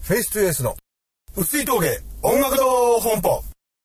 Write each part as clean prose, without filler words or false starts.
フェイストゥエースの薄い峠音楽堂本舗。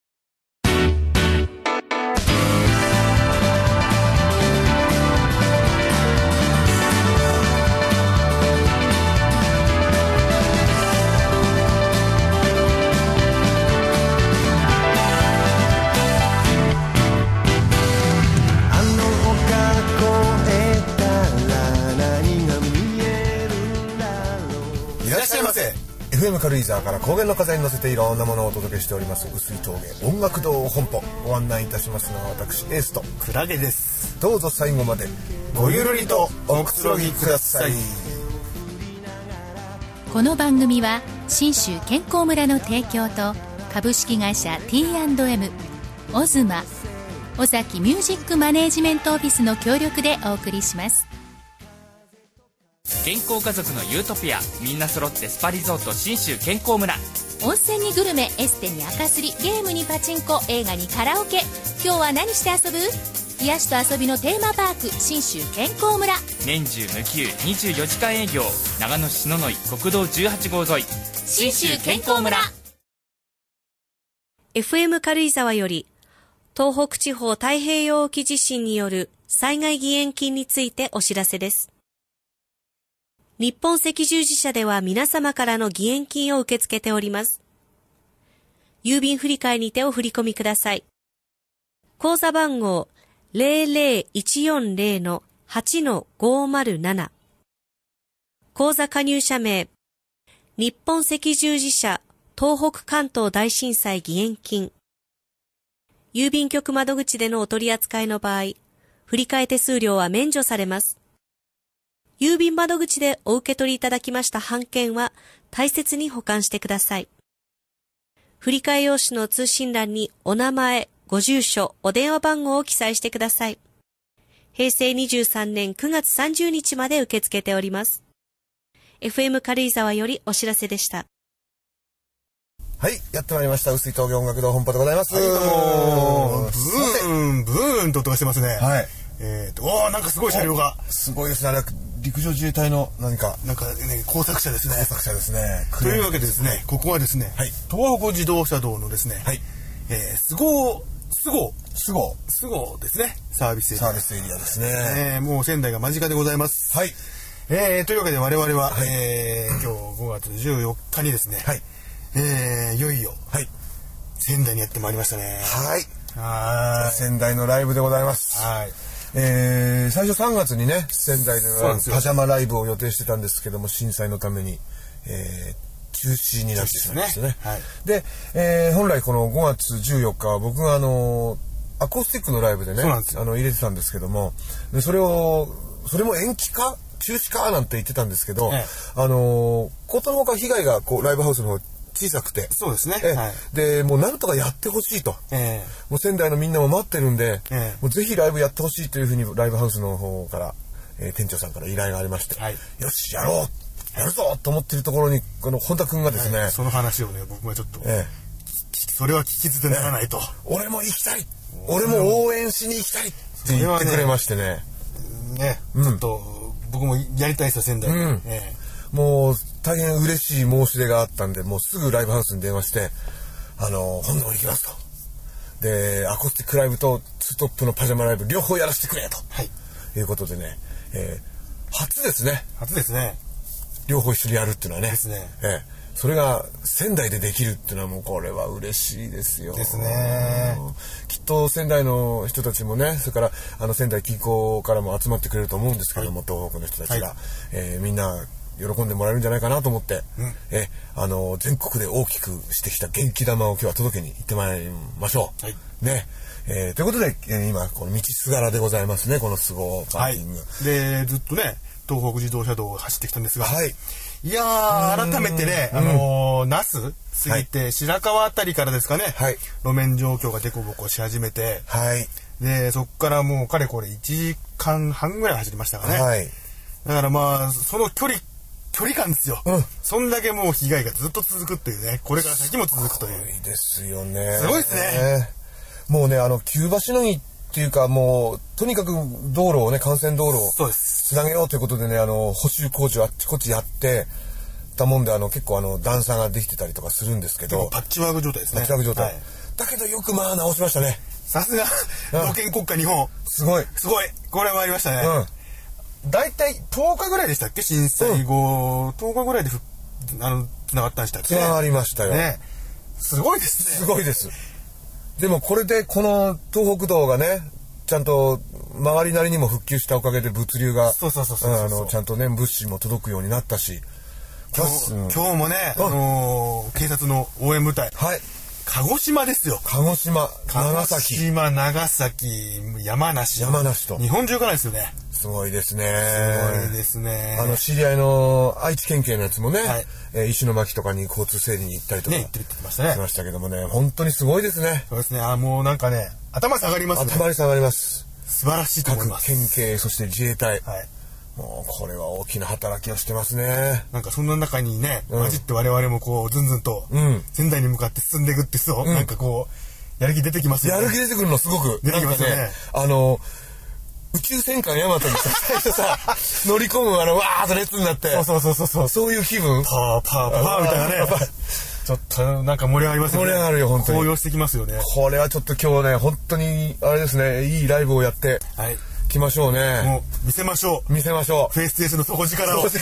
いらっしゃいませ。FM 軽井沢から高原の風に乗せていろんなものをお届けしております薄い峠音楽堂本舗。ご案内いたしますのは私エースとクラゲです。 どうぞ最後までごゆるりとおくつろぎください。 この番組は信州健康村の提供と株式会社 T&M オズマ尾崎ミュージックマネージメントオフィスの協力でお送りします。 健康家族のユートピア、みんな揃ってスパリゾート信州健康村。 温泉にグルメ、エステに赤すり、ゲームにパチンコ、映画にカラオケ。今日は何して遊ぶ？癒しと遊びのテーマパーク信州健康村。 年中無休24時間営業。長野市野々井国道18号沿い信州健康村。 FM 軽井沢より東北地方太平洋沖地震による災害義援金についてお知らせです。日本赤十字社では皆様からの義援金を受け付けております。郵便振替にてお振り込みください。口座番号 00140-8-507。口座加入者名、日本赤十字社東北関東大震災義援金。郵便局窓口でのお取り扱いの場合、振替手数料は免除されます。郵便窓口でお受け取りいただきました半券は大切に保管してください。振替用紙の通信欄にお名前、ご住所、お電話番号を記載してください。平成23年9月30日まで受け付けております。FM 軽井沢よりお知らせでした。 はい、やってまいりました薄い峠音楽堂本舗でございます。 はい、どうも。ブーンと音がしてますね。 はい。 なんかすごい車両が。 すごいですね。陸上自衛隊のなんかね、工作車ですね。 工作車ですね。 というわけでですね、ここはですね、 はい、 東北自動車道のですね、 はい、 菅生ですね、サービスエリアですね。 もう仙台が間近でございます。 はい。 というわけで我々は、 はい、 今日5月14日にですね、 はい、 いよいよ、はい、仙台にやってまいりましたね。 はい。仙台のライブでございます。はい。最初3月にね、仙台でのパジャマライブを予定してたんですけども、震災のために、中止になってしまいましたね。はい、で、本来この5月14日は僕がアコースティックのライブでね、入れてたんですけども、でそれも延期か中止かなんて言ってたんですけど、ことのほか被害がライブハウスの方小さくて、 そうですね。 でもうなんとかやってほしいと、もう仙台のみんなも待ってるんで、もうぜひライブやってほしいというふうにライブハウスの方から、店長さんから依頼がありまして、よしやるぞと思っているところにこの本田君がですね、 その話をね僕はちょっと、それは聞き捨てならないと、 俺も行きたい、俺も応援しに行きたいって言ってくれましてね、 ちょっと僕もやりたいですよ仙台で。 もう大変嬉しい申し出があったんで、もうすぐライブハウスに電話して今度も行きますと。でアコースティックライブとツートップのパジャマライブ両方やらせてくれと、いうことでね、初ですね両方一緒にやるっていうのはねですね、それが仙台でできるっていうのはもうこれは嬉しいですよ。 ですね。 きっと仙台の人たちもね、それから仙台近郊からも集まってくれると思うんですけども、東北の人たちが、みんな喜んでもらえるんじゃないかなと思って、全国で大きくしてきた元気玉を今日は届けに行ってまいりましょう。ね。ということで、今この道すがらでございますね、この菅生パーキング。 でずっとね東北自動車道を走ってきたんですが、いやー改めてね那須過ぎて白河あたりからですかね、路面状況がデコボコし始めて、でそっからもうかれこれ1時間半ぐらい走りましたかね。だからまあその距離感ですよ。そんだけもう被害がずっと続くっていうね、これから先も続くという。 すごいですよね。 すごいですね。 もうね急場しのぎっていうか、もうとにかく道路をね、幹線道路をつなげようということでね、補修工事をあっちこっちやって、 たもんで結構段差ができてたりとかするんですけど、 パッチワーク状態ですね。 パッチワーク状態、だけどよく直しましたね。 さすが土建国家日本、 すごいこれはありましたね。だいたい10日ぐらいでしたっけ、震災後、10日ぐらいでつながったんでしたっけ。 つながりましたよ、ね、 すごいですね。 すごいです。でもこれでこの東北道がねちゃんと周りなりにも復旧したおかげで物流がちゃんとね物資も届くようになったし、 今日もね、警察の応援部隊、鹿児島ですよ。 鹿児島、長崎、 山梨と日本中からですよね。 すごいですね。 すごいですね。 知り合いの愛知県警のやつもね、石巻とかに交通整理に行ったりとか行ってましたね。 しましたけどもね、本当にすごいですね。 そうですね。もうなんかね、頭下がりますね。 頭に下がります。 素晴らしいと思います。 各県警、そして自衛隊、もうこれは大きな働きをしてますね。 なんかそんな中にね、混じって我々もこうずんずんと仙台に向かって進んでいくってなんかこうやる気出てきますよね。 やる気出てくるのすごく出てきますよね。 宇宙戦艦ヤマトに最初さ乗り込むわーっと列になって、そういう気分、 パーみたいなねちょっとなんか盛り上がりますよね。 盛り上がるよ本当に。 高揚してきますよね。 これはちょっと今日ね本当にあれですね、いいライブをやってきましょうね。 もう見せましょう。フェイステーションの底力を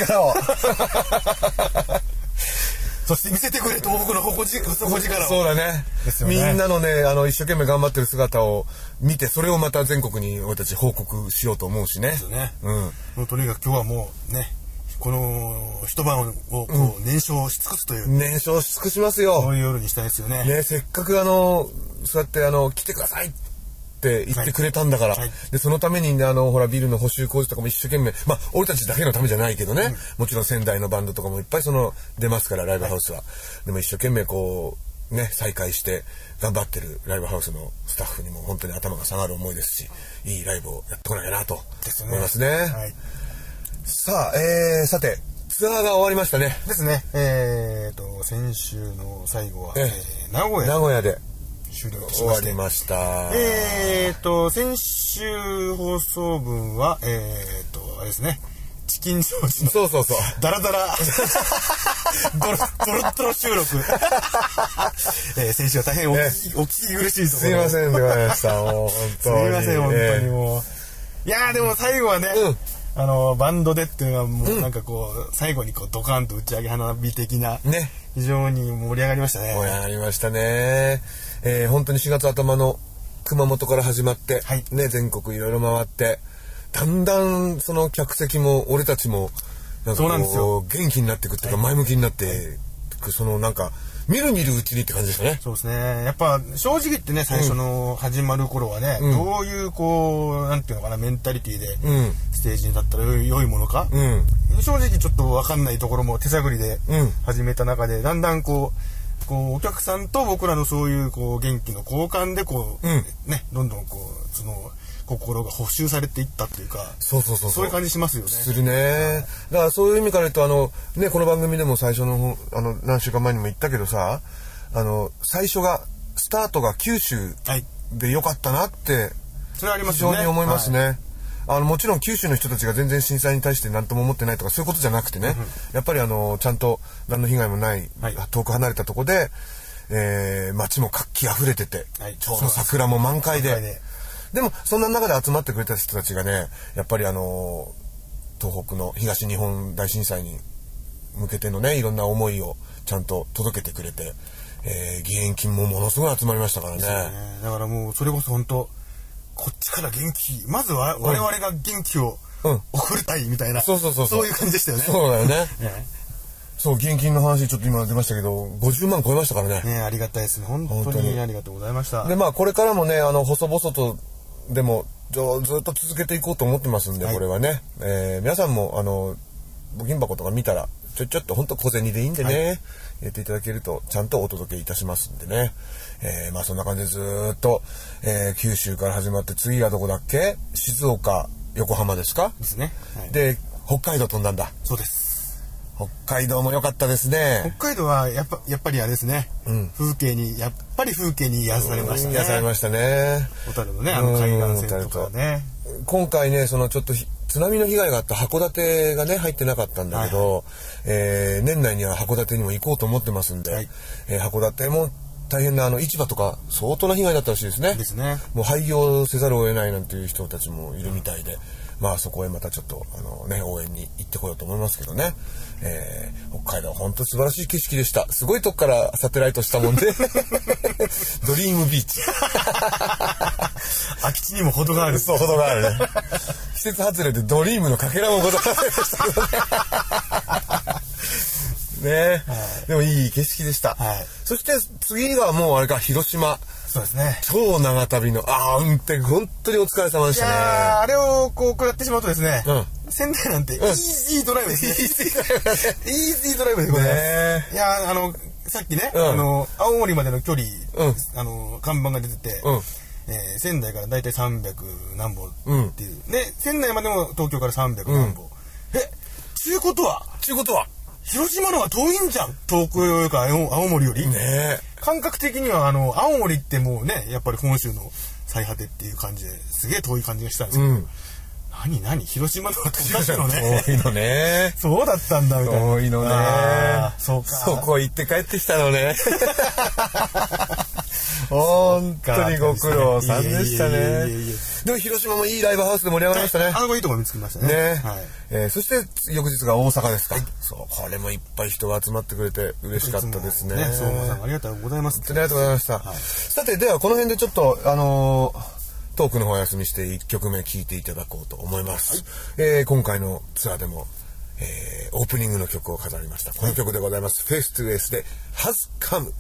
そして見せてくれ東北の底力を。 そうだね。みんなのね一生懸命頑張ってる姿を見て、それをまた全国に俺たち報告しようと思うしね。 ですよね。もうとにかく今日はもうねこの一晩をこう燃焼し尽くすという、 燃焼し尽くしますよ。 そういう夜にしたいですよね。 せっかくそうやって来てくださいって言ってくれたんだから、でそのためにねほらビルの補修工事とかも一生懸命、俺たちだけのためじゃないけどね、もちろん仙台のバンドとかもいっぱい出ますからライブハウスは、でも一生懸命こうね再開して頑張ってるライブハウスのスタッフにも本当に頭が下がる思いですし、いいライブをやってこなきゃなと思いますね。さあ、さてツアーが終わりましたね。 ですね。先週の最後は、名古屋で終了しまして終わりました。 先週放送分はあれですね、チキンジョージのそうダラダラドロッドロ収録先週は大変お聞き苦しいところすいませんでございました。もう本当にすいません本当にもう、いやでも最後はね、バンドでっていうのはもうなんかこう最後にこうドカンと打ち上げ花火的な、非常に盛り上がりましたね。 盛り上がりましたね。本当に4月頭の熊本から始まって、全国いろいろ回って、だんだんその客席も俺たちもなんかこう元気になっていくっていうか、前向きになっていく、そのなんかみるみるうちにって感じでしたね。 そうですね。やっぱ正直言ってね、最初の始まる頃はね、どういうこうなんていうのかな、メンタリティーでステージに立ったら良いものか、正直ちょっと分かんないところも手探りで始めた中で、だんだんこうお客さんと僕らのそういうこう元気の交換でこう、ね、どんどんこうその心が補修されていったっていうか、そういう感じしますよね。 するね。だからそういう意味から言うとね、この番組でも最初の何週間前にも言ったけどさ、最初がスタートが九州で良かったなってそれありますよね。 非常に思いますね。もちろん九州の人たちが全然震災に対して何とも思ってないとかそういうことじゃなくてね、やっぱりちゃんと何の被害もない、遠く離れたとこで、街も活気あふれてて、ちょうど桜も満開で、でもそんな中で集まってくれた人たちがね、やっぱり東北の東日本大震災に向けてのねいろんな思いをちゃんと届けてくれて、義援金もものすごい集まりましたからね。 だからもうそれこそ本当こっちから元気、まずは我々が元気を送りたいみたいな、そういう感じでしたよね。 そうだよね。そう、義援金の話ちょっと今出ましたけど、50万超えましたからね。 ありがたいですね。本当にありがとうございました。 でこれからもね細々とでもずっと続けていこうと思ってますんで、これはね、皆さんも募金箱とか見たらちょっと本当小銭でいいんでね、入れていただけるとちゃんとお届けいたしますんでね。そんな感じでずっと、九州から始まって、次はどこだっけ？静岡、横浜ですか？ ですね。 で北海道飛んだんだ。 そうです。 北海道も良かったですね。 北海道はやっぱりあれですね、風景に癒されましたね。 癒されましたね。 小樽のね海岸線とかね。 今回ねちょっと津波の被害があった函館がね入ってなかったんだけど、年内には函館にも行こうと思ってますんで、函館も大変な市場とか相当な被害だったらしいですね。 ですね。 もう廃業せざるを得ないなんていう人たちもいるみたいで、まあそこへまたちょっと応援に行ってこようと思いますけどね。北海道本当素晴らしい景色でした。すごいとこからサテライトしたもんでドリームビーチ空き地にも程がある。 そう、程があるね。季節外れでドリームのかけらもございませんでしたけどねね、でもいい景色でした。そして次がもうあれか、広島。 そうですね。 超長旅の運転本当にお疲れ様でしたね。 いやあれをこう食らってしまうとですね、仙台なんてイージードライブですね。イージードライブでございます。いやさっきね、青森までの距離、看板が出てて、仙台からだいたい300何本っていう、で仙台までも東京から300何本、ちゅうことは広島の方が遠いんじゃん、東京よりか青森よりね。感覚的には青森ってもうね、やっぱり本州の最果てっていう感じですげえ遠い感じがしたんですけど、何広島の方が遠いのね。 遠いのね。 そうだったんだみたいな。 遠いのね。 そうか。 そこ行って帰ってきたのね。本当にご苦労さんでしたね。でも広島もいいライブハウスで盛り上がりましたね。 いいとこ見つけましたね。 そして翌日が大阪ですか。そう、これもいっぱい人が集まってくれて嬉しかったですね。 相馬さんありがとうございます。 本当にありがとうございました。さて、ではこの辺でちょっとトークの方お休みして1曲目聴いていただこうと思います。今回のツアーでもオープニングの曲を飾りました。この曲でございます。フェイストゥエースで Has Come。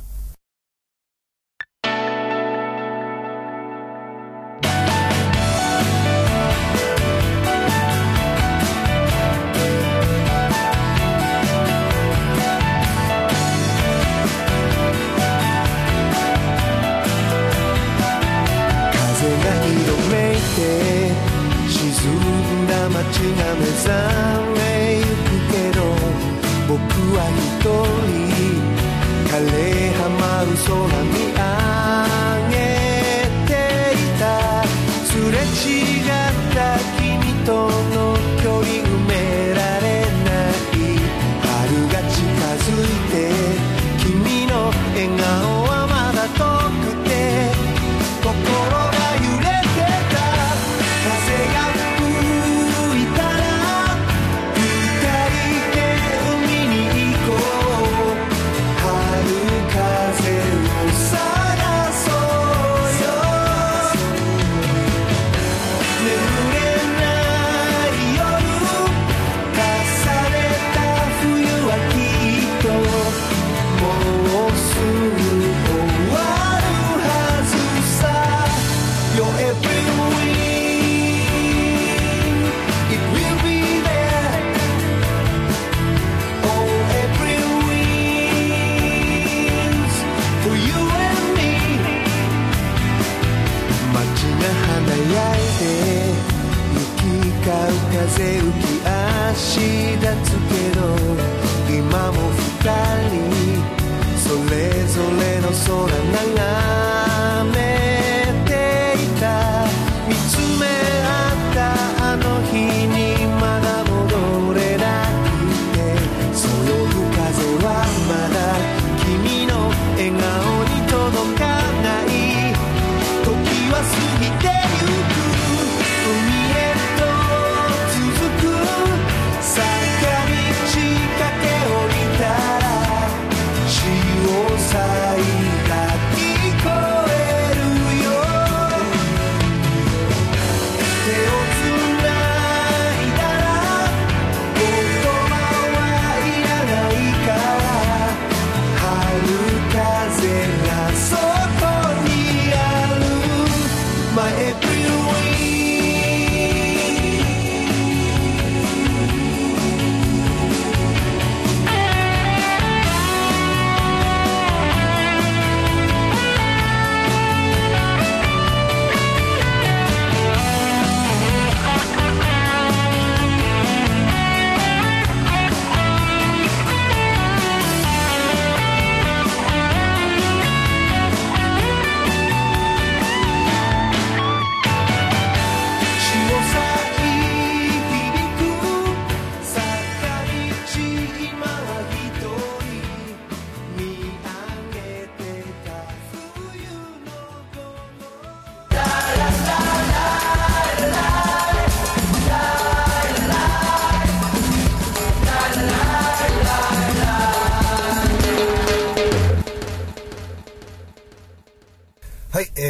街が目覚めゆくけど、僕は一人枯れ葉舞う空見上げていた。すれ違った君との距離埋められない。春が近づいて君の笑顔はまだ遠くて、心が揺れてた。風が風浮き足立つけど、今も二人それぞれの空眺めていた。見つめ合ったあの日にまだ戻れなくて、そよぐ風はまだ君の笑顔に届かない。時は過ぎてゆく。海へ坂道駆け下りたら潮騒いだ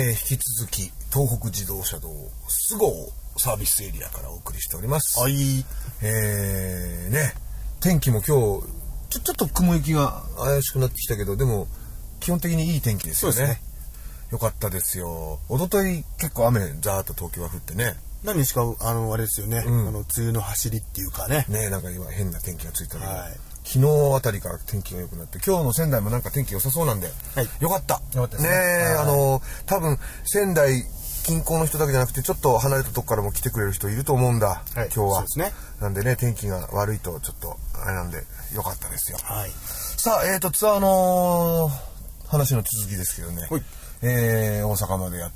引き続き東北自動車道菅生サービスエリアからお送りしております。 はい。 ね、天気も今日ちょっと雲行きが怪しくなってきたけど、でも基本的にいい天気ですよね。そうですね。よかったですよ。一昨日結構雨ザーッと東京は降ってね。 何日かあれですよね、梅雨の走りっていうかね。 ね、なんか今変な天気がついたけど、昨日あたりから天気が良くなって、今日の仙台もなんか天気良さそうなんで、よかった。よかったですね。多分仙台近郊の人だけじゃなくてちょっと離れたとこからも来てくれる人いると思うんだ、今日は。そうですね。なんでね、天気が悪いとちょっとあれなんでよかったですよ。はい。さあ、ツアーの話の続きですけどね、大阪までやって、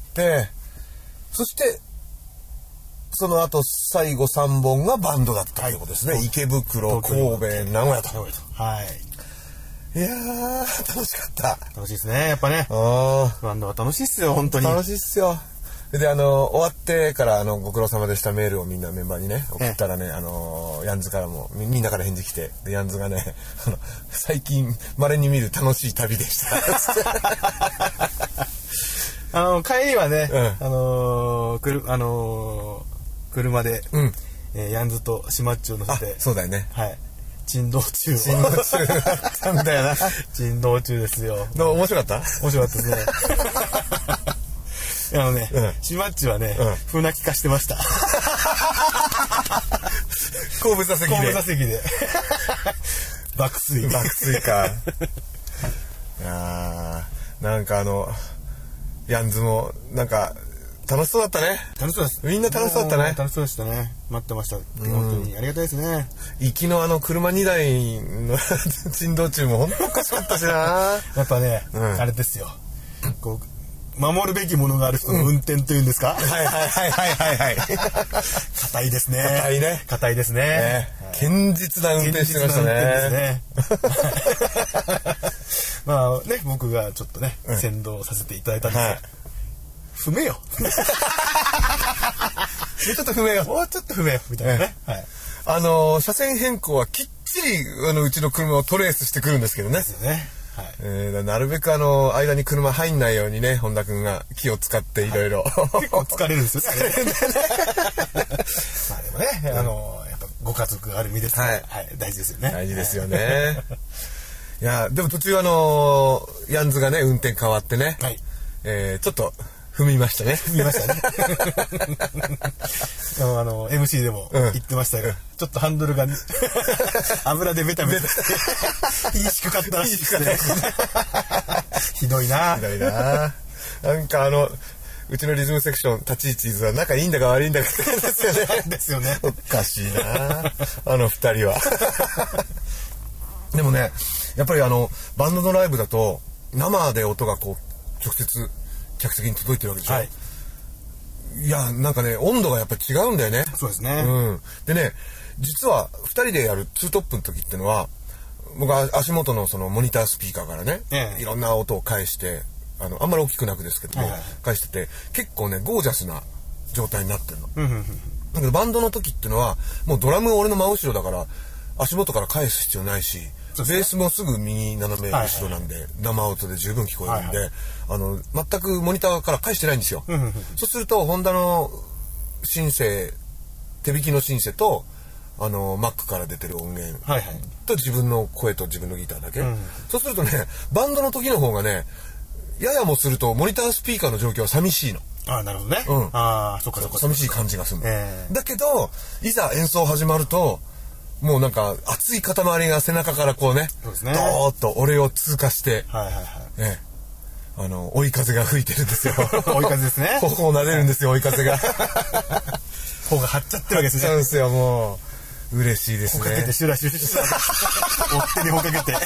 そしてその後最後3本がバンドだったということですね。池袋、神戸、名古屋と。はい。いやー、楽しかった。 楽しいですね、やっぱね。バンドは楽しいっすよ、本当に。 楽しいっすよ。で、終わってからご苦労様でしたメールをみんなメンバーにね送ったらね、ヤンズからもみんなから返事来て、でヤンズがね、最近稀に見る楽しい旅でした帰りはね、車で、ヤンズとシマッチを乗せて、 そうだよね。はい。 珍道中だったんだよな。 珍道中ですよ。 面白かった？ 面白かったですね。シマッチはね、船泣き化してました。 後部座席で。 後部座席で。爆睡か。いやなんかヤンズもなんか楽しそうだったね。 楽しそうです。 みんな楽しそうだったね。 楽しそうでしたね。待ってました。本当にありがたいですね。 行きの車2台の珍道中も本当おかしかったしな。 やっぱね、あれですよ。こう守るべきものがある人の運転というんですか。はい。硬いですね。硬いですね。 堅実な運転してましたね。 まあね、僕がちょっとね、先導させていただいたんですが、踏めよ。 もうちょっと踏めよ。 もうちょっと踏めよ。みたいなね。 車線変更はきっちりうちの車をトレースしてくるんですけどね。ですよね。なるべく間に車入んないようにね、本田君が気を使っていろいろ結構疲れるんですよね。まあでもね、やっぱご家族ある身ですから、大事ですよね。 大事ですよね。いやでも途中ヤンズがね運転変わってね、ちょっと踏みましたね。 MC でも言ってましたが、ちょっとハンドルが油でベタベタいい低かったらしいですね。ひどいな。なんかうちのリズムセクション立ち位置は仲いいんだか悪いんだかですよね。 おかしいな2人は。でもね、やっぱりバンドのライブだと生で音がこう直接客席に届いてるわけでしょ。いやなんかね温度がやっぱり違うんだよね。 そうですね。 でね、実は2人でやるツートップの時ってのは僕は足元のそのモニタースピーカーからね、いろんな音を返してあんまり大きくなくですけども、返してて結構ねゴージャスな状態になってるの。だけどバンドの時ってのはもうドラム俺の真後ろだから足元から返す必要ないし、ベースもすぐ右斜め後ろなんで、生音で十分聞こえるんで、全くモニターから返してないんですよ。そうするとホンダのシンセ、手弾きのシンセとMac から出てる音源と自分の声と自分のギターだけ、そうするとねバンドの時の方がねややもするとモニタースピーカーの状況は寂しいの。 なるほどね。そっか。 寂しい感じがするの。だけどいざ演奏始まるともうなんか熱い塊が背中からこうね、ドーッと俺を通過して、追い風が吹いてるんですよ。 追い風ですね。 頬を撫でるんですよ、追い風が。 頬が張っちゃってるわけですね。 そうですよ、もう嬉しいですね。 ほかけてシュラシュラシュラ追っ手にほかけて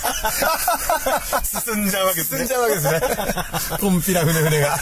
進んじゃうわけですね。 コンピラ船が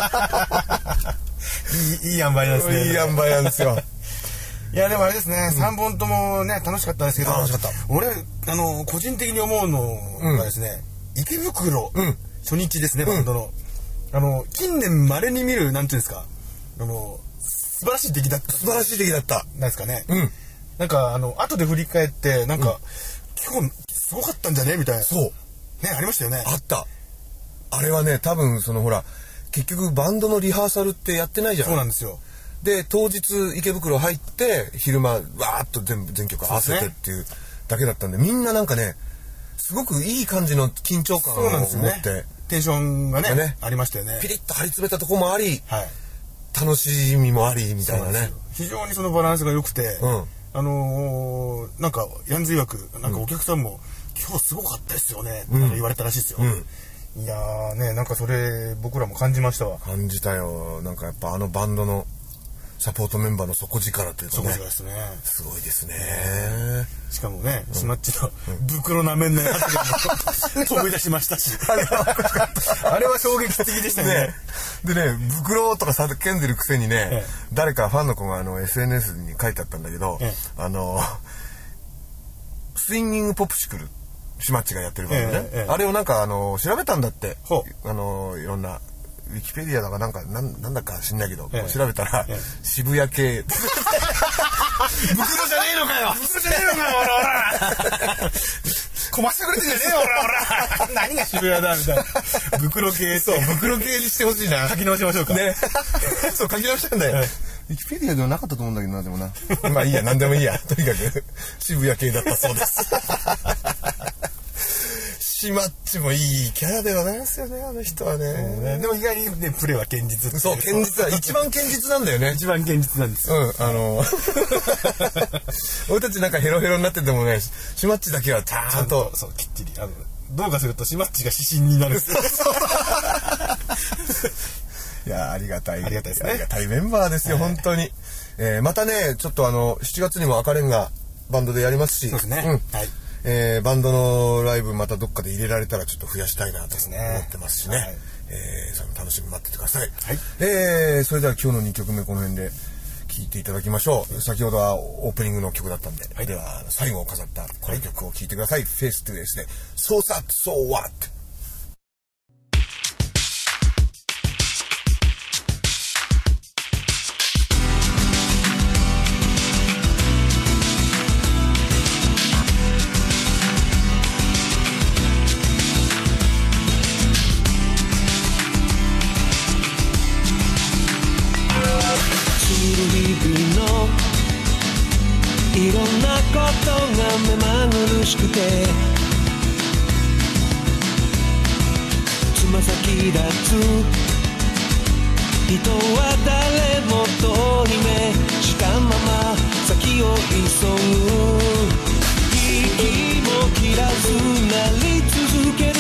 いい塩梅なんですね。 いい塩梅なんですよ。 いやでもあれですね、3本ともね楽しかったんですけど、俺個人的に思うのがですね、池袋初日ですね、バンドの近年稀に見るなんていうんですか、素晴らしい出来だった。 素晴らしい出来だった。 なんですかね。なんか後で振り返ってなんか今日すごかったんじゃねみたいな。そう。ね、ありましたよね。 あった。あれはね、多分ほら結局バンドのリハーサルってやってないじゃん。 そうなんですよ。 で当日池袋入って昼間わーっと全曲合わせてっていうだけだったんで、みんななんかねすごくいい感じの緊張感を持って、 ね、テンションが ねありましたよね。 ピリッと張り詰めたところもあり、はい、楽しみもありみたいなね。 非常にそのバランスが良くて、なんかヤンズ曰くなんかお客さんも、今日すごかったですよねって言われたらしいですよ。いやーね、なんかそれ僕らも感じましたわ。 感じたよ。なんかやっぱバンドのサポートメンバーの底力というかね、 底力ですね。 すごいですね。 しかもね、しまっちの袋なめんね発言も飛び出しましたし、あれは衝撃的でしたね。 でね、袋とか叫んでるくせにね、誰かファンの子がSNS に書いてあったんだけど、スインギングポプシクル、しまっちがやってるからね、あれをなんか調べたんだって、いろんなウィキペディアだかなんだか知んないけど、調べたら、渋谷系袋じゃねえのかよ、袋じゃねえのかよ、おらこましてくれてんじゃねえよ、おら何が渋谷だみたいな。袋系、 そう袋系にしてほしいな。 書き直しましょうかね。 そう書き直したんだよ。ウィキペディアではなかったと思うんだけどな、でもな。まあいいや、何でもいいや。とにかく渋谷系だったそうです。しまっちもいいキャラではないですよね、あの人はね。 でも意外にね、プレーは堅実。 そう、堅実は一番堅実なんだよね。 一番堅実なんですよ。 俺たちなんかヘロヘロになっててもね、しまっちだけはちゃんと、 そう、きっちりどうかするとしまっちが指針になる。 いや、ありがたい。 ありがたいですね。 ありがたいメンバーですよ、本当に。またね、ちょっと7月にも赤レンガバンドでやりますし。 そうですね。はい。 バンドのライブまたどっかで入れられたらちょっと増やしたいなと思ってますしね。それも楽しみに待っててください。はい。それでは今日の2曲目この辺で聴いていただきましょう。先ほどはオープニングの曲だったんで、では最後を飾ったこの曲を聴いてください。フェイストゥですね。So Sad, So What? いろんなことが目まぐるしくてつま先立つ人は誰も通り目したまま先を急ぐ息も切らずなり続ける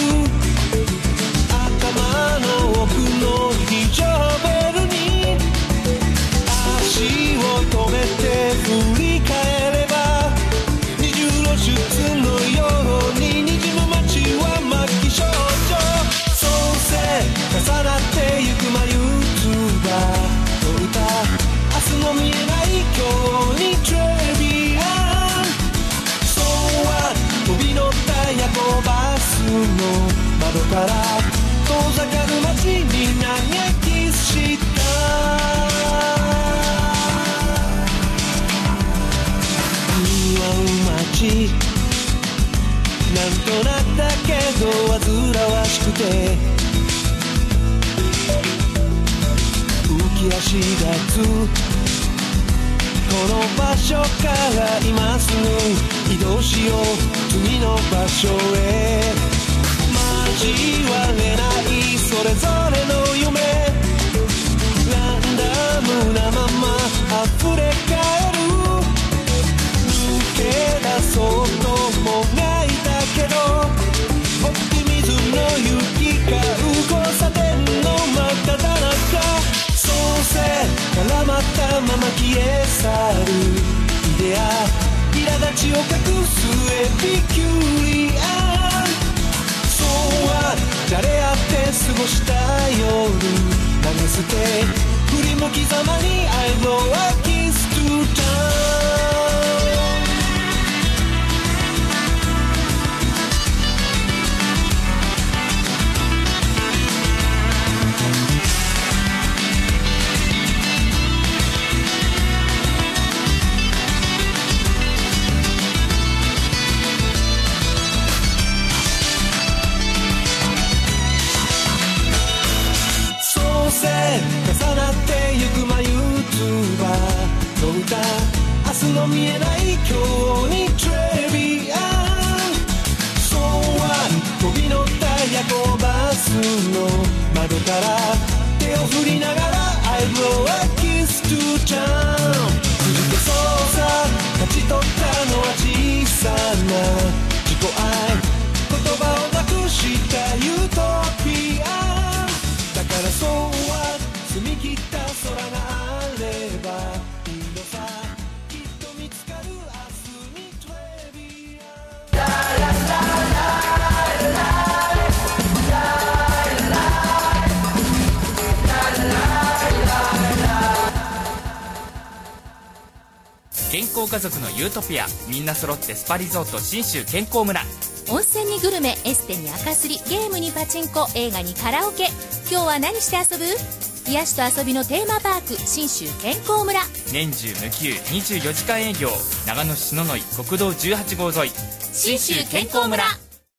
頭の奥の非常ベルに足を止めて振り返れば二重露出のように滲む街は末期症状そうせ重なってゆく眉唾と歌明日の見えない今日にトレビアンそうは飛び乗った夜行バスの窓から遠ざかる街に嘆きしたなんとなったけど煩わしくて浮き足立つこの場所から今すぐ移動しよう次の場所へ交われないそれぞれの夢ランダムなまま溢れ返る抜け出そうともがいたけどオプティミズムの行き交う交差点の真っただ中そうせ絡まったまま消え去るイデア苛立ちを隠すエピキュリアンそうはじゃれ合って過ごした夜投げ捨て振り向きざまに I blow a kiss to town 康家族のユートピア、みんな揃ってスパリゾート信州健康村。 温泉にグルメ、エステに赤すり、ゲームにパチンコ、映画にカラオケ。今日は何して遊ぶ？癒しと遊びのテーマパーク、信州健康村。 年中無休24時間営業、長野市篠ノ井国道18号沿い、信州健康村。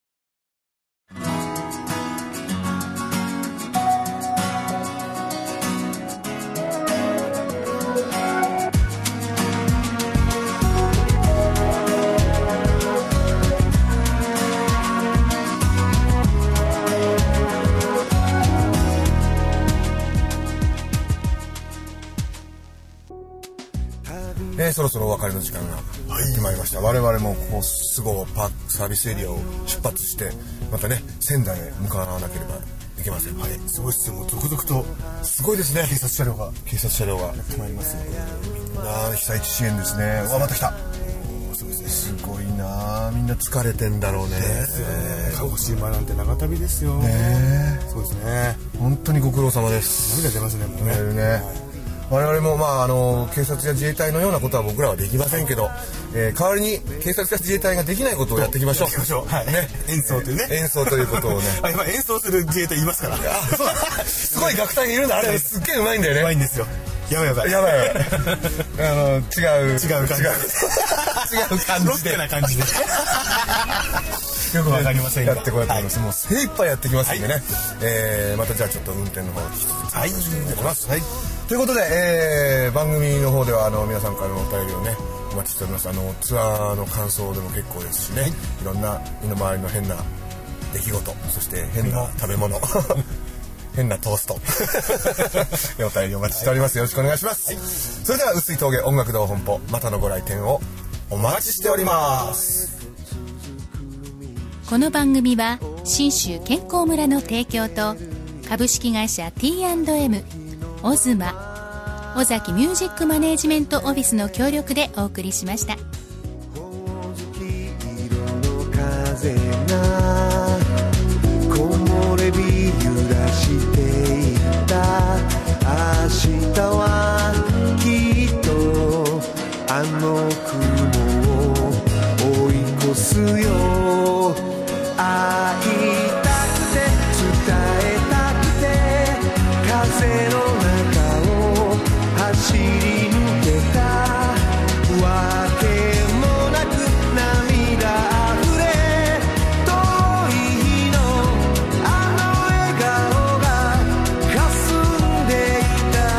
そろそろお別れの時間がやってまいりました。我々もこう巣鴨パークサービスエリアを出発してまたね仙台へ向かわなければいけません。 はい、すごいですよ。もう続々とすごいですね。 警察車両がやってまいりますよ。みんな被災地支援ですね。うわまた来た。すごいな。みんな疲れてんだろうね。 鹿児島なんて長旅ですよ。そうですね。 本当にご苦労様です。 涙出ますね。もうね。 我々も警察や自衛隊のようなことは僕らはできませんけど、代わりに警察や自衛隊ができないことをやっていきましょう。 はいね、演奏というね。 演奏ということをね。 今演奏する自衛隊いますから。 そうだ。すごい楽隊がいるんだ。あれすっげえうまいんだよね。 うまいんですよ。やばい。 違う感じで。 ロックな感じで。よくわかりませんがやってこようと思います。もう精一杯やってきますんでね。またじゃあちょっと運転の方を引き続きはいお願いします。はい。ということで、番組の方では皆さんからのお便りをねお待ちしております。ツアーの感想でも結構ですしね、いろんな身の回りの変な出来事、そして変な食べ物変なトーストお便りお待ちしております。よろしくお願いします。それでは碓氷峠音楽堂本舗、またのご来店をお待ちしております。 この番組は信州健康村の提供と株式会社 T&M、 オズマ、尾崎ミュージックマネージメントオフィスの協力でお送りしました。 ほおずき色の風が木漏れ日揺らしていた。明日はきっとあの雲を追い越すよ。会いたくて伝えたくて風の中を走り抜けた。わけもなく涙あふれ遠い日のあの笑顔が霞んでいた。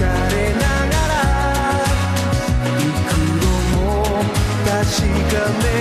確かめ